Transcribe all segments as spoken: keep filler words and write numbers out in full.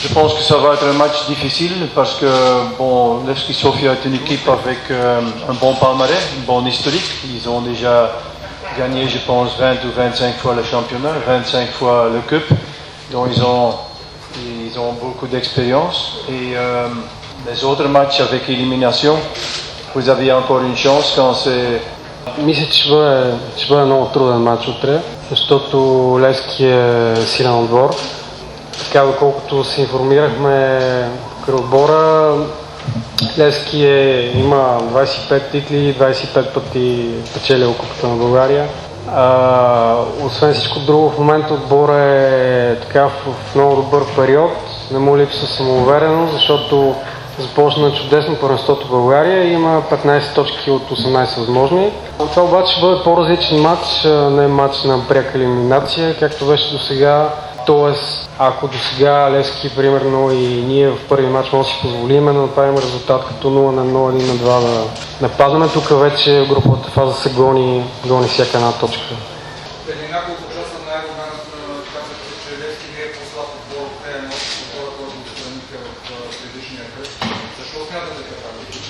Je pense que ça va être un match difficile parce que bon, Levski Sofia est une équipe avec euh, un bon palmarès, un bon historique. Ils ont déjà gagné, je pense, vingt ou vingt-cinq fois le championnat, vingt-cinq fois le cup. Donc ils ont, ils ont beaucoup d'expérience. Et euh, les autres matchs avec élimination, vous avez encore une chance quand c'est... Мисля, че ще бъде, ще бъде много труден матч утре, защото Левски е силен отбор. Така, доколкото се информирахме при отбора, Левски е, има двадесет и пет титли, двадесет и пет пъти печелил Купата на България. А, освен всичко друго, в момента отбора е така в, в много добър период. Не му липсва самоувереност, защото започна чудесно първенството в България и има петнадесет точки от осемнадесет възможни. Това обаче ще бъде по-различен матч, не матч на пряка елиминация, както беше до сега. Тоест, ако до сега Левски, примерно, и ние в първи матч може да си позволим да направим резултат като нула на едно или на два да нападаме, тук вече в груповата фаза се гони, гони всяка една точка. Преди няколко часа на Евроганът казахте, че Левски не е по-слаб отбор от Фейенорд, отбора, който го страните в предишния кръг. Защо смятате така?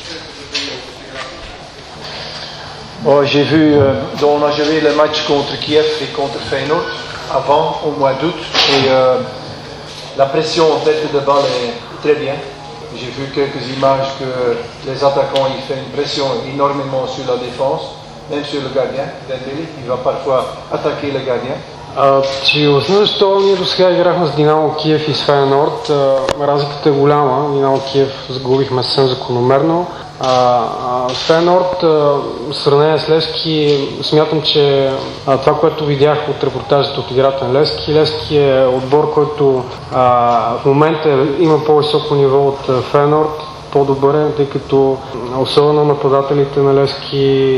Oh, j'ai vu, euh, donc on a joué le match contre Kiev et contre Feyenoord avant, au mois d'août, et euh, la pression en tête de balle est très bien. J'ai vu quelques images que les attaquants ils font une pression énormément sur la défense, même sur le gardien. Dembélé, il va parfois attaquer le gardien. А, че осъзнах защо ние до сега играхме с Динамо Киев и с Фейенорд. Разликата е голяма. Динамо Киев загубихме съвсем закономерно. А, а, с Фейенорд, в сравнение с Левски, смятам, че а, това, което видях от репортажите от играта на Левски, Левски е отбор, който а, в момента има по-високо ниво от Фейенорд, по-добър е, тъй като особено нападателите на Левски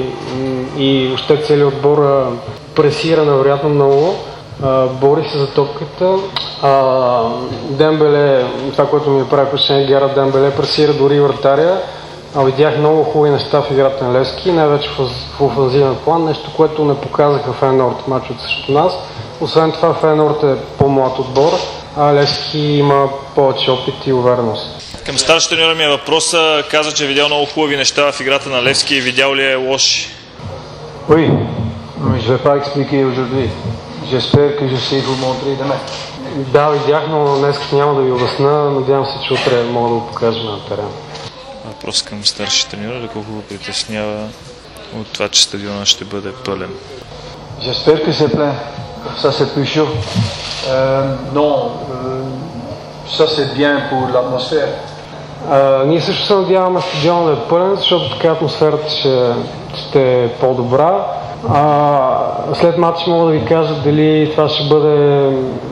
и въобще целият отбор пресира невероятно много, а, бори се за топката. А, Дембеле, това, което ми прави впечатление, Герард Дембеле пресира дори вратаря. А, видях много хубави неща в играта на Левски, най-вече в, в офанзивен план, нещо, което не показаха Фейенорд мачовете срещу нас. Освен това, Фейенорд е по-млад отбор, а Левски има повече опит и увереност. Към старши треньора ми е въпроса, каза, че е видял много хубави неща в играта на Левски и видял ли е лоши? Oui, mais je ne vais pas expliquer aujourd'hui. J'espère que je sais vous montrer demain. Да, видях, но днес няма да ви обясна. Надявам се, че утре мога да го покажа на терен. Въпрос към старши треньора, доколко го притеснява от това, че стадиона ще бъде пълен. J'espère que c'est plein. Ça c'est plus chaud. Euh, non, euh, ça c'est bien pour l'atmosphère. Uh, ние също се надяваме стадиона да е пълен, защото така атмосферата ще, ще е по-добра. Uh, след матч мога да ви кажа дали това ще бъде,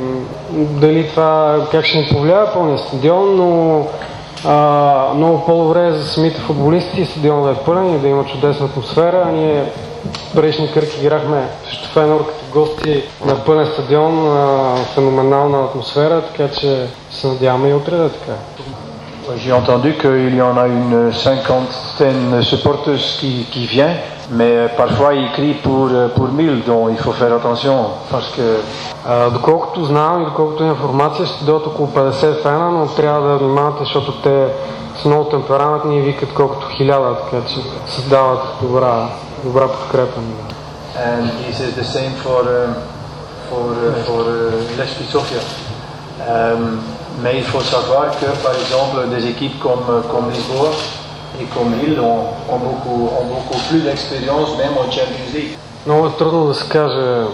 дали това как ще ни повлияе пълния стадион, но uh, много по-добре е за самите футболисти стадион да е пълен и да има чудесна атмосфера. Ние предишни кръг играхме срещу Фейенорд като гости на пълен стадион, uh, феноменална атмосфера, така че се надяваме и утре да е така. J'ai entendu qu'il y en a une cinquantaine de supporters qui, qui viennent, mais parfois ils crient pour, pour mille, donc il faut faire attention parce que... Uh, доколкото знам и доколкото е информация, ще дойдат около петдесет фена, но трябва да внимавате, защото те са много темпераментни и викат колкото хиляда, така че създават добра, добра подкрепа. And this is the same for, uh, for, uh, for uh, Levski Sofia. Um, mais il faut savoir que, par exemple, des équipes comme, comme Lisboa et comme Lille ont, ont, beaucoup, ont beaucoup plus d'expérience, même en Champions League. Много е трудно да се каже,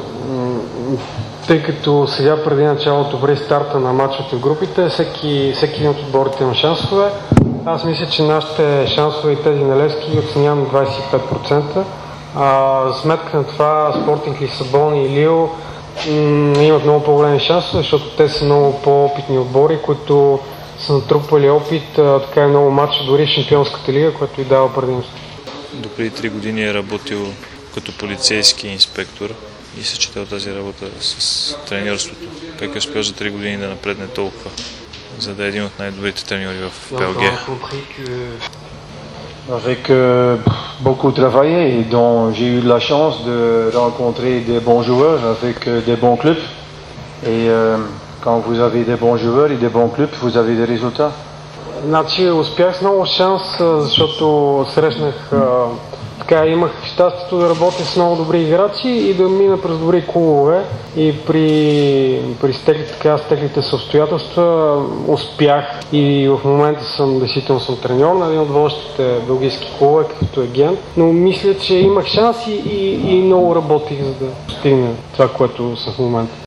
тъй като сега преди началото, преди старта на мачовете в групите, всеки, всеки един от отборите има шансове. Аз мисля, че нашите шансове и тези на Левски оценявам двадесет и пет процента. А, за сметка на това Спортинг Лисабон и Лил м- имат много по-големи шансове, защото те са много по-опитни отбори, които са натрупали опит, а, така и много матча, дори в Шампионската лига, което и дава предимство. Допреди три години е работил като полицейски инспектор и се четел тази работа с треньорството. Как е успял за три години да напредне толкова, за да е един от най-добрите треньори в Белгия? Avec euh, beaucoup travaillé, dont j'ai eu la chance de rencontrer des bons joueurs avec euh, des bons clubs. Et euh, quand vous avez des bons joueurs et des bons clubs, vous avez des résultats. Значи успях с много шанс, защото срещнах, а, така имах щастието да работя с много добри играчи и да мина през добри клубове и при, при стекли, така, стеклите си обстоятелства успях и в момента съм, действително съм треньор на един от водещите белгийски клубове, като агент, но мисля, че имах шанс и, и, и много работих, за да постигна това, което съм в момента.